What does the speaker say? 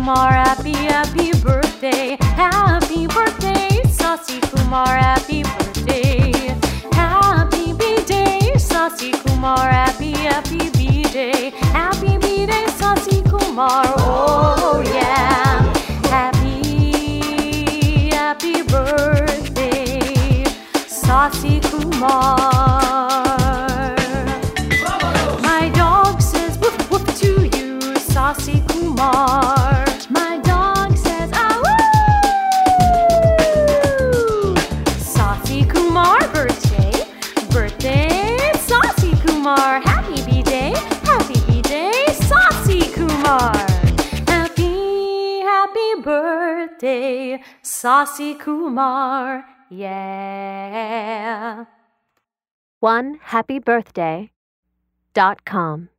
Kumar, happy birthday. Happy birthday, Sasi Kumar, happy birthday. Happy B-Day, Sasi Kumar, happy B-Day. Happy B-Day, Sasi Kumar, oh yeah. Happy birthday, Sasi Kumar. My dog says woof woof to you, Sasi Kumar. My dog says ah woo. Sasi Kumar birthday, Sasi Kumar. Happy B-Day, Sasi Kumar. Happy birthday, Sasi Kumar, yeah. OneHappyBirthday.com